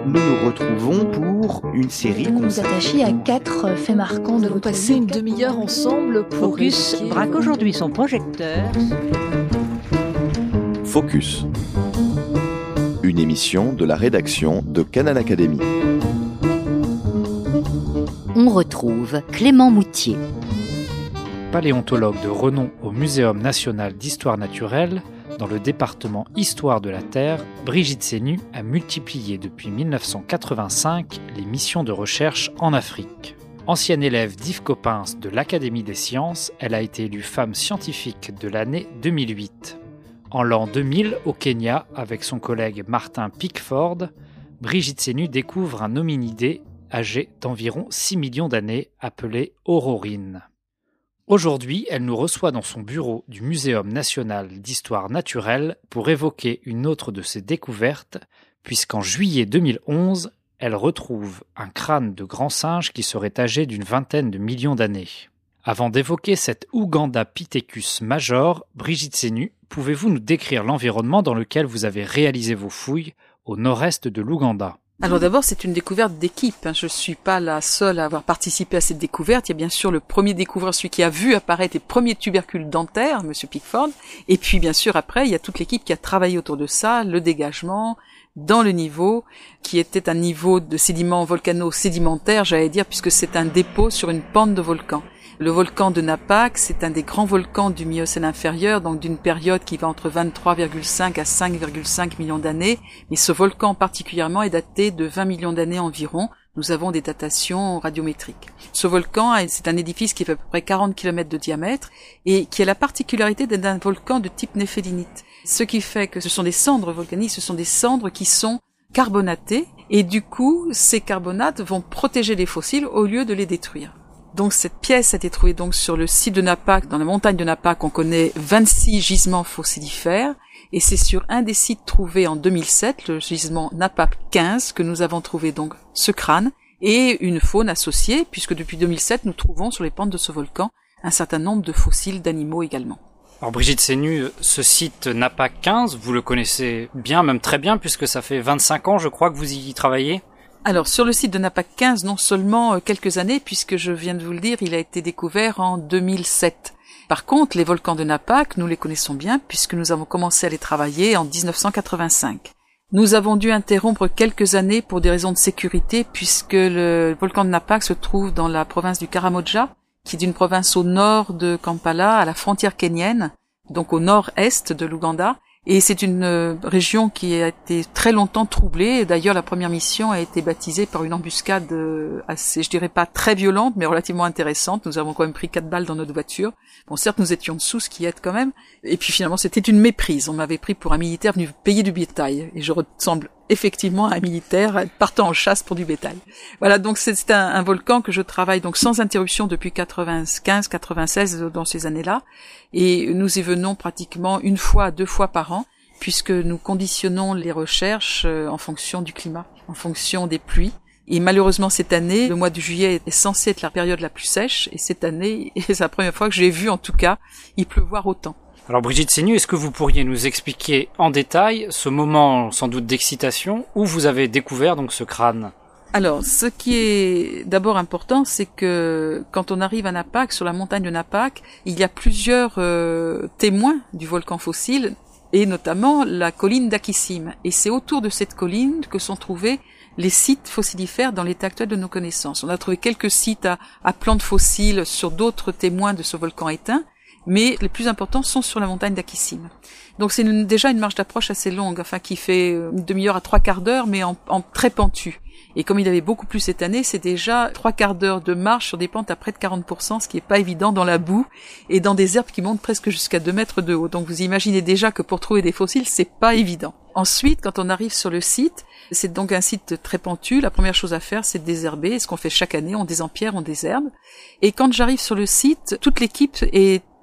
nous nous retrouvons pour une série Vous nous attachez à 4 faits marquants de votre vie. Passer une demi-heure ensemble pour Focus braque aujourd'hui son projecteur. Focus, une émission de la rédaction de Canal Academy. On retrouve Clément Moutier. Paléontologue de renom au Muséum national d'histoire naturelle, dans le département Histoire de la Terre, Brigitte Sénu a multiplié depuis 1985 les missions de recherche en Afrique. Ancienne élève d'Yves Coppens de l'Académie des sciences, elle a été élue femme scientifique de l'année 2008. En l'an 2000, au Kenya, avec son collègue Martin Pickford, Brigitte Sénu découvre un hominidé âgé d'environ 6 millions d'années, appelé Aurorine. Aujourd'hui, elle nous reçoit dans son bureau du Muséum national d'histoire naturelle pour évoquer une autre de ses découvertes, puisqu'en juillet 2011, elle retrouve un crâne de grand singe qui serait âgé d'une vingtaine de millions d'années. Avant d'évoquer cet Ugandapithecus major, Brigitte Sénu, pouvez-vous nous décrire l'environnement dans lequel vous avez réalisé vos fouilles au nord-est de l'Ouganda ? Alors d'abord, c'est une découverte d'équipe. Je ne suis pas la seule à avoir participé à cette découverte. Il y a bien sûr le premier découvreur, celui qui a vu apparaître les premiers tubercules dentaires, Monsieur Pickford. Et puis bien sûr après, il y a toute l'équipe qui a travaillé autour de ça, le dégagement, dans le niveau, qui était un niveau de sédiments volcano-sédimentaires, j'allais dire, puisque c'est un dépôt sur une pente de volcan. Le volcan de Napak, c'est un des grands volcans du Miocène inférieur, donc d'une période qui va entre 23,5 à 5,5 millions d'années. Mais ce volcan particulièrement est daté de 20 millions d'années environ. Nous avons des datations radiométriques. Ce volcan, c'est un édifice qui fait à peu près 40 km de diamètre et qui a la particularité d'être un volcan de type néphélinite. Ce qui fait que ce sont des cendres volcaniques, ce sont des cendres qui sont carbonatées et du coup, ces carbonates vont protéger les fossiles au lieu de les détruire. Donc cette pièce a été trouvée donc sur le site de Napak, dans la montagne de Napak, on connaît 26 gisements fossilifères, et c'est sur un des sites trouvés en 2007, le gisement Napak 15, que nous avons trouvé donc ce crâne, et une faune associée, puisque depuis 2007, nous trouvons sur les pentes de ce volcan un certain nombre de fossiles d'animaux également. Alors Brigitte Sénu, ce site Napak 15, vous le connaissez bien, même très bien, puisque ça fait 25 ans, je crois, que vous y travaillez. Alors, sur le site de Napak 15, non seulement quelques années, puisque je viens de vous le dire, il a été découvert en 2007. Par contre, les volcans de Napak, nous les connaissons bien, puisque nous avons commencé à les travailler en 1985. Nous avons dû interrompre quelques années pour des raisons de sécurité, puisque le volcan de Napak se trouve dans la province du Karamoja, qui est une province au nord de Kampala, à la frontière kenyenne, donc au nord-est de l'Ouganda. Et c'est une région qui a été très longtemps troublée. D'ailleurs, la première mission a été baptisée par une embuscade assez, je dirais pas très violente, mais relativement intéressante. Nous avons quand même pris 4 balles dans notre voiture. Bon, certes, nous étions dessous, ce qui aide quand même. Et puis finalement, c'était une méprise. On m'avait pris pour un militaire venu payer du bétail. Et je ressemble effectivement à un militaire partant en chasse pour du bétail. Voilà, donc c'est un volcan que je travaille donc sans interruption depuis 95-96 dans ces années-là. Et nous y venons pratiquement 1 fois, 2 fois par an, puisque nous conditionnons les recherches en fonction du climat, en fonction des pluies. Et malheureusement, cette année, le mois de juillet est censé être la période la plus sèche, et cette année, c'est la première fois que j'ai vu, en tout cas, y pleuvoir autant. Alors Brigitte Sénu, est-ce que vous pourriez nous expliquer en détail ce moment sans doute d'excitation où vous avez découvert donc ce crâne ? Alors, ce qui est d'abord important, c'est que quand on arrive à Napak, sur la montagne de Napak, il y a plusieurs témoins du volcan fossile, et notamment la colline d'Akissim. Et c'est autour de cette colline que sont trouvés les sites fossilifères dans l'état actuel de nos connaissances. On a trouvé quelques sites à plantes fossiles sur d'autres témoins de ce volcan éteint, mais les plus importants sont sur la montagne d'Akissim. Donc c'est déjà une marche d'approche assez longue, enfin qui fait une demi-heure à 3/4 d'heure, mais en très pentue. Et comme il avait beaucoup plu cette année, c'est déjà 3/4 d'heure de marche sur des pentes à près de 40%, ce qui est pas évident dans la boue et dans des herbes qui montent presque jusqu'à 2 mètres de haut. Donc vous imaginez déjà que pour trouver des fossiles, c'est pas évident. Ensuite, quand on arrive sur le site, c'est donc un site très pentu. La première chose à faire, c'est de désherber. Ce qu'on fait chaque année, on désempierre, on désherbe. Et quand j'arrive sur le site, toute l'équipe est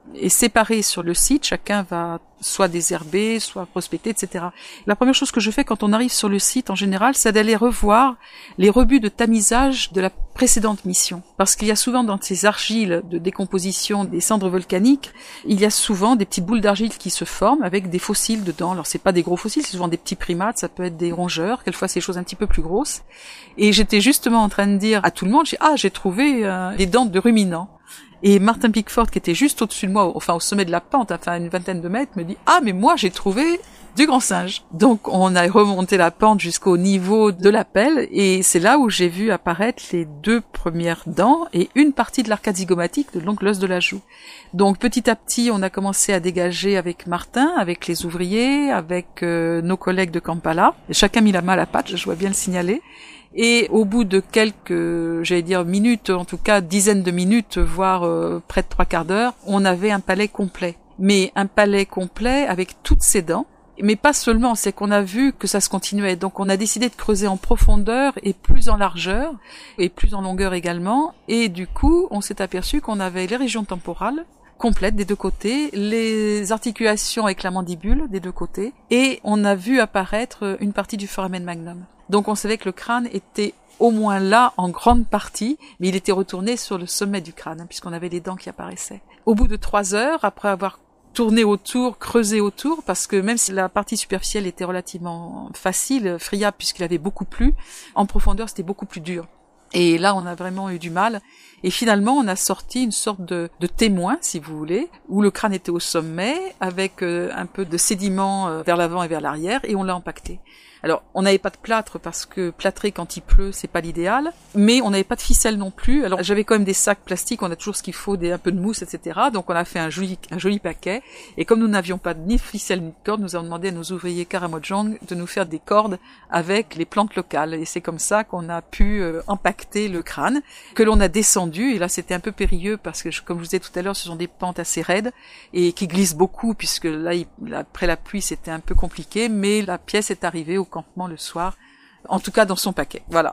est séparé sur le site, chacun va soit désherber, soit prospecter, etc. La première chose que je fais quand on arrive sur le site, en général, c'est d'aller revoir les rebuts de tamisage de la précédente mission. Parce qu'il y a souvent dans ces argiles de décomposition des cendres volcaniques, il y a souvent des petites boules d'argile qui se forment avec des fossiles dedans. Alors c'est pas des gros fossiles, c'est souvent des petits primates, ça peut être des rongeurs, quelquefois c'est des choses un petit peu plus grosses. Et j'étais justement en train de dire à tout le monde, j'ai trouvé des dents de ruminants. Et Martin Pickford, qui était juste au-dessus de moi, enfin au sommet de la pente, enfin une vingtaine de mètres, me dit « Ah, mais moi j'ai trouvé du grand singe !» Donc on a remonté la pente jusqu'au niveau de la pelle, et c'est là où j'ai vu apparaître les 2 premières dents et une partie de l'arcade zygomatique, donc l'os de la joue. Donc petit à petit, on a commencé à dégager avec Martin, avec les ouvriers, avec nos collègues de Kampala. Et chacun mis la main à la pâte, je dois bien le signaler. Et au bout de quelques, minutes, en tout cas dizaines de minutes, voire près de 3/4 d'heure, on avait un palais complet. Mais un palais complet avec toutes ses dents. Mais pas seulement, c'est qu'on a vu que ça se continuait. Donc on a décidé de creuser en profondeur et plus en largeur, et plus en longueur également. Et du coup, on s'est aperçu qu'on avait les régions temporales complètes des 2 côtés, les articulations avec la mandibule des 2 côtés, et on a vu apparaître une partie du foramen magnum. Donc on savait que le crâne était au moins là en grande partie, mais il était retourné sur le sommet du crâne, puisqu'on avait les dents qui apparaissaient. Au bout de 3 heures, après avoir tourné autour, creusé autour, parce que même si la partie superficielle était relativement facile, friable, puisqu'il avait beaucoup plu, en profondeur c'était beaucoup plus dur. Et là, on a vraiment eu du mal. Et finalement, on a sorti une sorte de témoin, si vous voulez, où le crâne était au sommet, avec un peu de sédiment vers l'avant et vers l'arrière, et on l'a empaqueté. Alors, on n'avait pas de plâtre parce que plâtrer quand il pleut, c'est pas l'idéal, mais on n'avait pas de ficelle non plus. Alors, j'avais quand même des sacs plastiques, on a toujours ce qu'il faut, un peu de mousse, etc. Donc, on a fait un joli paquet. Et comme nous n'avions pas ni de ficelle ni de corde, nous avons demandé à nos ouvriers Karamojong de nous faire des cordes avec les plantes locales. Et c'est comme ça qu'on a pu empaqueter le crâne, que l'on a descendu. Et là, c'était un peu périlleux parce que, comme je vous disais tout à l'heure, ce sont des pentes assez raides et qui glissent beaucoup, puisque là, après la pluie, c'était un peu compliqué. Mais la pièce est arrivée au campement le soir, en tout cas dans son paquet. Voilà.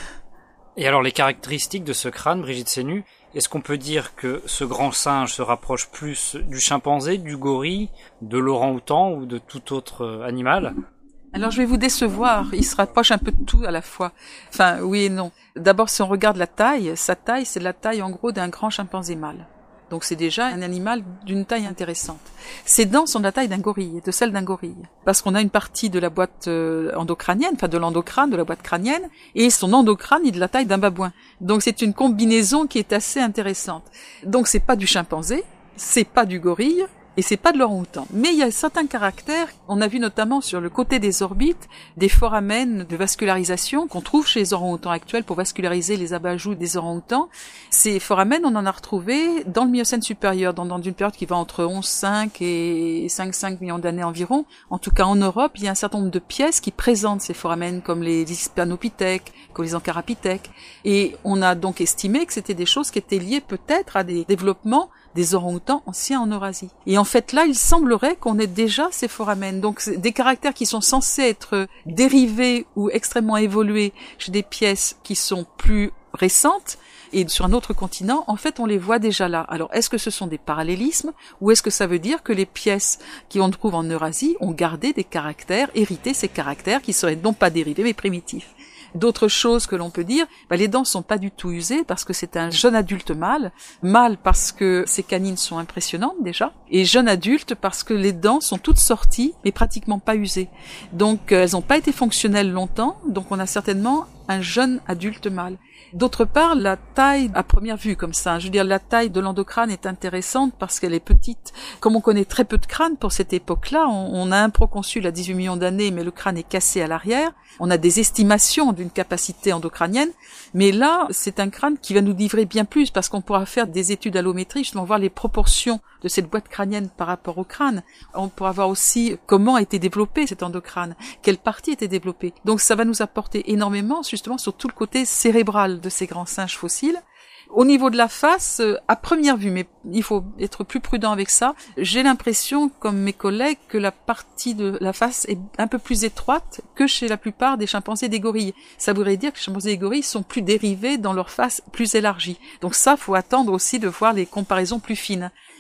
Et alors les caractéristiques de ce crâne, Brigitte Sénu, est-ce qu'on peut dire que ce grand singe se rapproche plus du chimpanzé, du gorille, de l'orang-outan ou de tout autre animal ? Alors je vais vous décevoir, il se rapproche un peu de tout à la fois. Enfin, oui et non. D'abord, si on regarde la taille, sa taille, c'est la taille en gros d'un grand chimpanzé mâle. Donc c'est déjà un animal d'une taille intéressante. Ses dents sont de la taille d'un gorille, de celle d'un gorille. Parce qu'on a une partie de la boîte endocrânienne, enfin de l'endocrâne, de la boîte crânienne, et son endocrâne est de la taille d'un babouin. Donc c'est une combinaison qui est assez intéressante. Donc c'est pas du chimpanzé, c'est pas du gorille, et c'est pas de l'orang-outan. Mais il y a certains caractères, on a vu notamment sur le côté des orbites, des foramen de vascularisation qu'on trouve chez les orang-outans actuels pour vasculariser les abat-joues des orang-outans. Ces foramen, on en a retrouvé dans le Miocène supérieur, dans une période qui va entre 11,5 et 5,5 millions d'années environ. En tout cas, en Europe, il y a un certain nombre de pièces qui présentent ces foramen, comme les Hispanopithèques, comme les Ancarapithèques. Et on a donc estimé que c'était des choses qui étaient liées peut-être à des développements des orang-outans anciens en Eurasie. Et en fait, là, il semblerait qu'on ait déjà ces foramen. Donc, des caractères qui sont censés être dérivés ou extrêmement évolués chez des pièces qui sont plus récentes et sur un autre continent, en fait, on les voit déjà là. Alors, est-ce que ce sont des parallélismes ou est-ce que ça veut dire que les pièces qu'on trouve en Eurasie ont gardé des caractères, hérité ces caractères qui seraient non pas dérivés mais primitifs? D'autres choses que l'on peut dire, les dents sont pas du tout usées parce que c'est un jeune adulte mâle parce que ses canines sont impressionnantes déjà, et jeune adulte parce que les dents sont toutes sorties mais pratiquement pas usées. Donc elles n'ont pas été fonctionnelles longtemps, donc on a certainement un jeune adulte mâle. D'autre part, la taille à première vue comme ça, je veux dire la taille de l'endocrâne est intéressante parce qu'elle est petite. Comme on connaît très peu de crânes pour cette époque-là, on a un proconsul à 18 millions d'années mais le crâne est cassé à l'arrière. On a des estimations d'une capacité endocrânienne, mais là, c'est un crâne qui va nous livrer bien plus parce qu'on pourra faire des études allométriques, justement voir les proportions de cette boîte crânienne par rapport au crâne. On pourra voir aussi comment a été développé cet endocrâne, quelle partie a été développée. Donc ça va nous apporter énormément justement sur tout le côté cérébral de ces grands singes fossiles. Au niveau de la face, à première vue, mais il faut être plus prudent avec ça, j'ai l'impression, comme mes collègues, que la partie de la face est un peu plus étroite que chez la plupart des chimpanzés et des gorilles. Ça voudrait dire que les chimpanzés et les gorilles sont plus dérivés dans leur face plus élargie. Donc ça, faut attendre aussi de voir les comparaisons plus fines.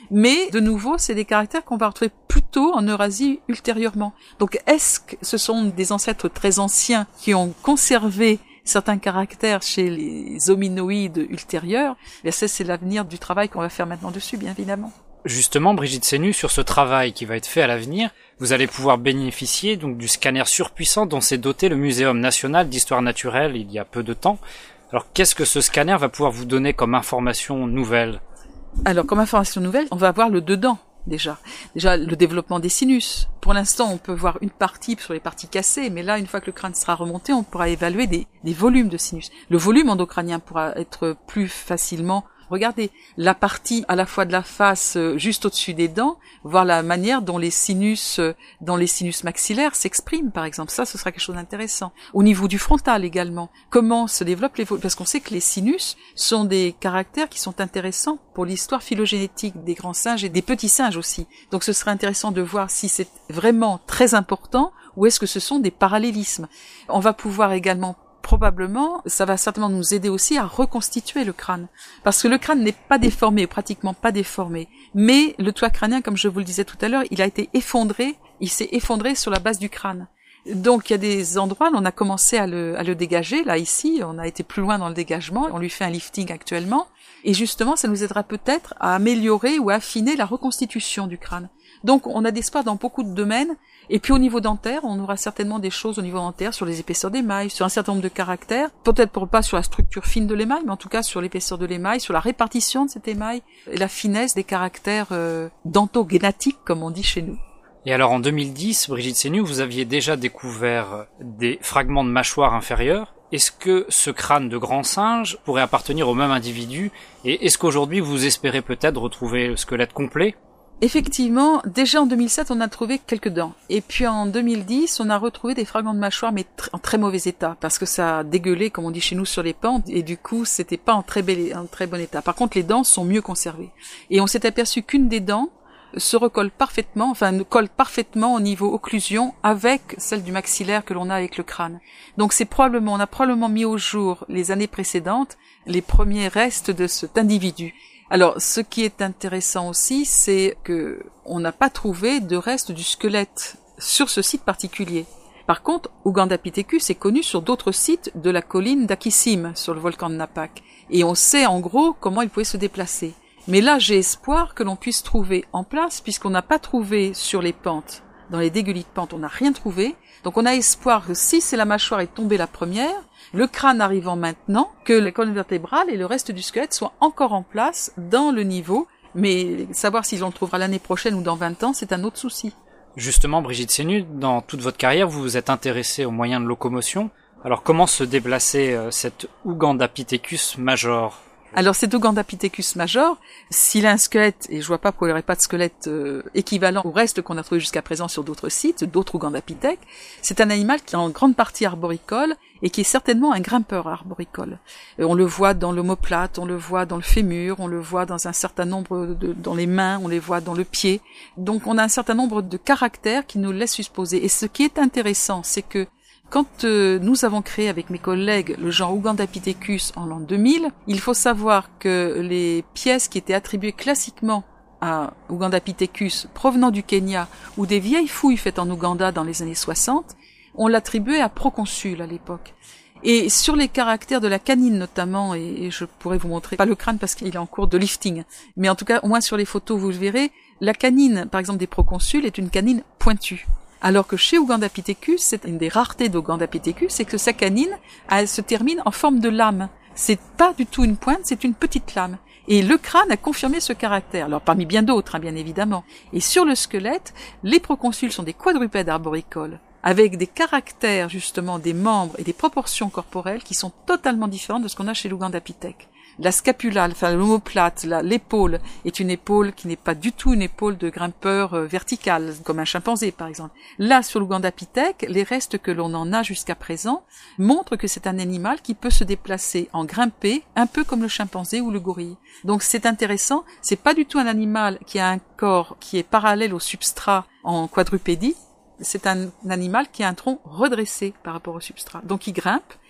Mais, de nouveau, c'est des caractères qu'on va retrouver plutôt en Eurasie ultérieurement. Donc, est-ce que ce sont des ancêtres très anciens qui ont conservé certains caractères chez les hominoïdes ultérieurs? Et ça, c'est l'avenir du travail qu'on va faire maintenant dessus, bien évidemment. Justement, Brigitte Sénu, sur ce travail qui va être fait à l'avenir, vous allez pouvoir bénéficier donc du scanner surpuissant dont s'est doté le Muséum national d'histoire naturelle il y a peu de temps. Alors, qu'est-ce que ce scanner va pouvoir vous donner comme information nouvelle? Alors, comme information nouvelle, on va voir le dedans, déjà. Déjà, le développement des sinus. Pour l'instant, on peut voir une partie sur les parties cassées, mais là, une fois que le crâne sera remonté, on pourra évaluer des volumes de sinus. Le volume endocrânien pourra être plus facilement. Regardez la partie à la fois de la face juste au-dessus des dents, voir la manière dont les sinus maxillaires s'expriment, par exemple. Ça, ce sera quelque chose d'intéressant. Au niveau du frontal également, comment se développent les parce qu'on sait que les sinus sont des caractères qui sont intéressants pour l'histoire phylogénétique des grands singes et des petits singes aussi. Donc, ce serait intéressant de voir si c'est vraiment très important ou est-ce que ce sont des parallélismes. On va pouvoir également probablement, ça va certainement nous aider aussi à reconstituer le crâne. Parce que le crâne n'est pas déformé, pratiquement pas déformé. Mais le toit crânien, comme je vous le disais tout à l'heure, il a été effondré, il s'est effondré sur la base du crâne. Donc il y a des endroits où on a commencé à le dégager, là ici, on a été plus loin dans le dégagement, on lui fait un lifting actuellement. Et justement, ça nous aidera peut-être à améliorer ou à affiner la reconstitution du crâne. Donc on a des espoirs dans beaucoup de domaines. Et puis au niveau dentaire, on aura certainement des choses au niveau dentaire sur les épaisseurs d'émail, sur un certain nombre de caractères, peut-être pas sur la structure fine de l'émail, mais en tout cas sur l'épaisseur de l'émail, sur la répartition de cet émail, et la finesse des caractères dentogénatiques, comme on dit chez nous. Et alors en 2010, Brigitte Sénu, vous aviez déjà découvert des fragments de mâchoire inférieure. Est-ce que ce crâne de grand singe pourrait appartenir au même individu? Et est-ce qu'aujourd'hui vous espérez peut-être retrouver le squelette complet? Effectivement, déjà en 2007, on a trouvé quelques dents. Et puis en 2010, on a retrouvé des fragments de mâchoire, mais en très mauvais état, parce que ça a dégueulé, comme on dit chez nous, sur les pentes, et du coup, c'était pas en très bon état. Par contre, les dents sont mieux conservées. Et on s'est aperçu qu'une des dents se recolle parfaitement, colle parfaitement au niveau occlusion avec celle du maxillaire que l'on a avec le crâne. Donc on a probablement mis au jour les années précédentes les premiers restes de cet individu. Alors, ce qui est intéressant aussi, c'est que on n'a pas trouvé de restes du squelette sur ce site particulier. Par contre, Ugandapithecus est connu sur d'autres sites de la colline d'Akissim, sur le volcan de Napak. Et on sait en gros comment il pouvait se déplacer. Mais là, j'ai espoir que l'on puisse trouver en place, puisqu'on n'a pas trouvé sur les pentes, dans les dégueulis de pentes, on n'a rien trouvé. Donc on a espoir que si c'est la mâchoire est tombée la première, le crâne arrivant maintenant, que la colonne vertébrale et le reste du squelette soient encore en place dans le niveau. Mais savoir si l'on le trouvera l'année prochaine ou dans 20 ans, c'est un autre souci. Justement, Brigitte Sénu, dans toute votre carrière, vous vous êtes intéressée aux moyens de locomotion. Alors comment se déplacer cet Ugandapithecus major ? Alors cet Ugandapithecus major, s'il a un squelette, et je vois pas pourquoi il n'y aurait pas de squelette équivalent au reste qu'on a trouvé jusqu'à présent sur d'autres sites, d'autres Ugandapithèques, c'est un animal qui est en grande partie arboricole et qui est certainement un grimpeur arboricole. On le voit dans l'omoplate, on le voit dans le fémur, on le voit dans un certain nombre dans les mains, on les voit dans le pied. Donc on a un certain nombre de caractères qui nous laissent supposer. Et ce qui est intéressant, c'est que quand nous avons créé avec mes collègues le genre Ugandapithecus en l'an 2000, il faut savoir que les pièces qui étaient attribuées classiquement à Ugandapithecus provenant du Kenya ou des vieilles fouilles faites en Ouganda dans les années 60, on l'attribuait à Proconsul à l'époque. Et sur les caractères de la canine notamment, et je pourrais vous montrer, pas le crâne parce qu'il est en cours de lifting, mais en tout cas au moins sur les photos vous le verrez, la canine par exemple des Proconsul est une canine pointue. Alors que chez Ugandapithecus, c'est une des raretés d'Ugandapithecus, c'est que sa canine, elle se termine en forme de lame. C'est pas du tout une pointe, c'est une petite lame. Et le crâne a confirmé ce caractère. Alors parmi bien d'autres, bien évidemment. Et sur le squelette, les proconsuls sont des quadrupèdes arboricoles, avec des caractères justement des membres et des proportions corporelles qui sont totalement différentes de ce qu'on a chez l'Ugandapithèque. La scapula, l'omoplate, l'épaule est une épaule qui n'est pas du tout une épaule de grimpeur verticale, comme un chimpanzé par exemple. Là, sur l'Ugandapithèque, les restes que l'on en a jusqu'à présent montrent que c'est un animal qui peut se déplacer en grimpé, un peu comme le chimpanzé ou le gorille. Donc c'est intéressant, c'est pas du tout un animal qui a un corps qui est parallèle au substrat en quadrupédie, c'est un animal qui a un tronc redressé par rapport au substrat. Donc il grimpe,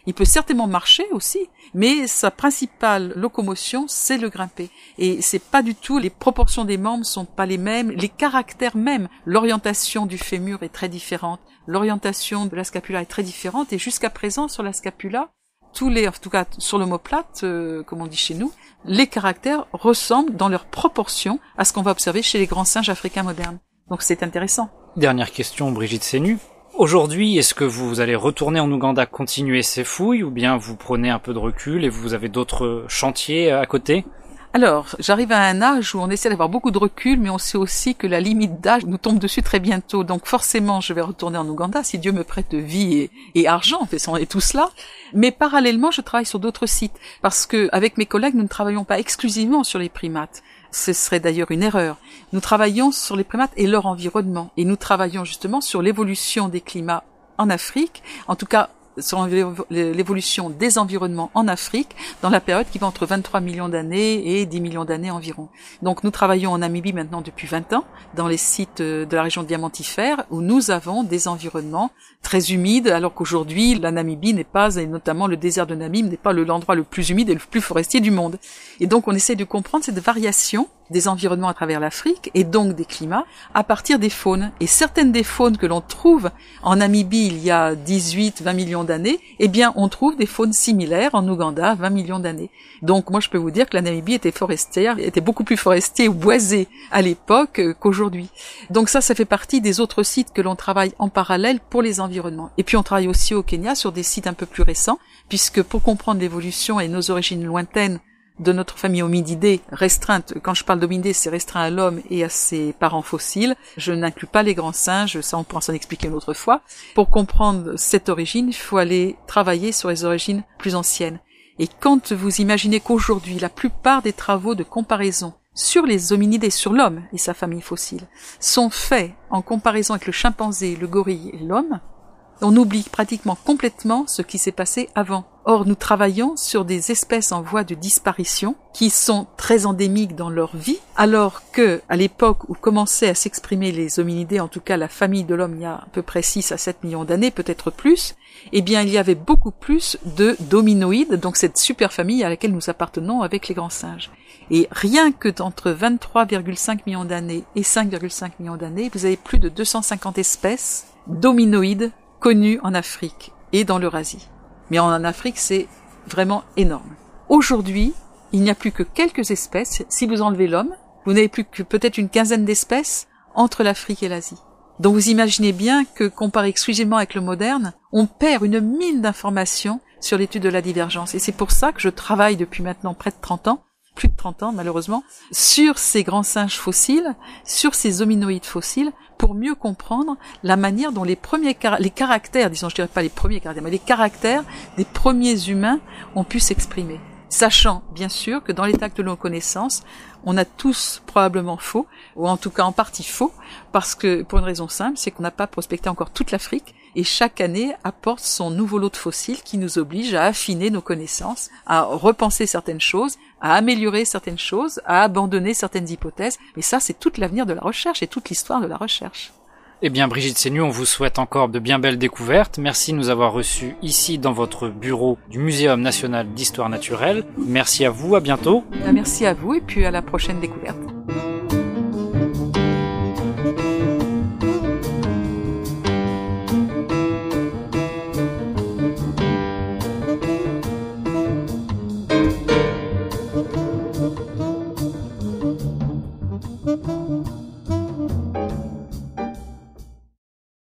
Il peut certainement marcher aussi, mais sa principale locomotion, c'est le grimper. Et c'est pas du tout, les proportions des membres sont pas les mêmes, les caractères même, l'orientation du fémur est très différente, l'orientation de la scapula est très différente, et jusqu'à présent, sur la scapula, en tout cas sur l'omoplate, comme on dit chez nous, les caractères ressemblent dans leurs proportions à ce qu'on va observer chez les grands singes africains modernes. Donc c'est intéressant. Dernière question, Brigitte Sénu. Aujourd'hui, est-ce que vous allez retourner en Ouganda continuer ces fouilles, ou bien vous prenez un peu de recul et vous avez d'autres chantiers à côté ? Alors, j'arrive à un âge où on essaie d'avoir beaucoup de recul, mais on sait aussi que la limite d'âge nous tombe dessus très bientôt. Donc forcément, je vais retourner en Ouganda, si Dieu me prête vie et argent, et tout cela. Mais parallèlement, je travaille sur d'autres sites, parce que avec mes collègues, nous ne travaillons pas exclusivement sur les primates. Ce serait d'ailleurs une erreur. Nous travaillons sur les primates et leur environnement. Et nous travaillons justement sur l'évolution des climats en Afrique, en tout cas sur l'évolution des environnements en Afrique dans la période qui va entre 23 millions d'années et 10 millions d'années environ. Donc nous travaillons en Namibie maintenant depuis 20 ans, dans les sites de la région diamantifère, où nous avons des environnements très humides, alors qu'aujourd'hui la Namibie n'est pas, et notamment le désert de Namib, n'est pas l'endroit le plus humide et le plus forestier du monde. Et donc on essaie de comprendre cette variation des environnements à travers l'Afrique, et donc des climats, à partir des faunes. Et certaines des faunes que l'on trouve en Namibie il y a 18-20 millions d'années, eh bien on trouve des faunes similaires en Ouganda 20 millions d'années. Donc moi je peux vous dire que la Namibie était forestière, était beaucoup plus forestier ou boisée à l'époque qu'aujourd'hui. Donc ça fait partie des autres sites que l'on travaille en parallèle pour les environnements. Et puis on travaille aussi au Kenya sur des sites un peu plus récents, puisque pour comprendre l'évolution et nos origines lointaines de notre famille hominidée restreinte, quand je parle d'hominidés, c'est restreint à l'homme et à ses parents fossiles. Je n'inclus pas les grands singes, ça on pourra s'en expliquer une autre fois. Pour comprendre cette origine, il faut aller travailler sur les origines plus anciennes. Et quand vous imaginez qu'aujourd'hui, la plupart des travaux de comparaison sur les hominidés, sur l'homme et sa famille fossile, sont faits en comparaison avec le chimpanzé, le gorille et l'homme, on oublie pratiquement complètement ce qui s'est passé avant. Or, nous travaillons sur des espèces en voie de disparition qui sont très endémiques dans leur vie, alors que, à l'époque où commençaient à s'exprimer les hominidés, en tout cas la famille de l'homme il y a à peu près 6 à 7 millions d'années, peut-être plus, eh bien, il y avait beaucoup plus de d'hominoïdes, donc cette super famille à laquelle nous appartenons avec les grands singes. Et rien que d'entre 23,5 millions d'années et 5,5 millions d'années, vous avez plus de 250 espèces d'hominoïdes connus en Afrique et dans l'Eurasie. Mais en Afrique, c'est vraiment énorme. Aujourd'hui, il n'y a plus que quelques espèces. Si vous enlevez l'homme, vous n'avez plus que peut-être une quinzaine d'espèces entre l'Afrique et l'Asie. Donc vous imaginez bien que, comparé exclusivement avec le moderne, on perd une mine d'informations sur l'étude de la divergence. Et c'est pour ça que je travaille depuis maintenant près de 30 ans, plus de 30 ans malheureusement, sur ces grands singes fossiles, sur ces hominoïdes fossiles, pour mieux comprendre la manière dont les caractères, disons, je dirais pas les premiers caractères, mais les caractères des premiers humains ont pu s'exprimer. Sachant, bien sûr, que dans les actes de nos connaissances, on a tous probablement faux, ou en tout cas en partie faux, parce que, pour une raison simple, c'est qu'on n'a pas prospecté encore toute l'Afrique, et chaque année apporte son nouveau lot de fossiles qui nous oblige à affiner nos connaissances, à repenser certaines choses, à améliorer certaines choses, à abandonner certaines hypothèses. Et ça, c'est tout l'avenir de la recherche et toute l'histoire de la recherche. Eh bien, Brigitte Sénu, on vous souhaite encore de bien belles découvertes. Merci de nous avoir reçus ici dans votre bureau du Muséum national d'histoire naturelle. Merci à vous, à bientôt. Merci à vous et puis à la prochaine découverte.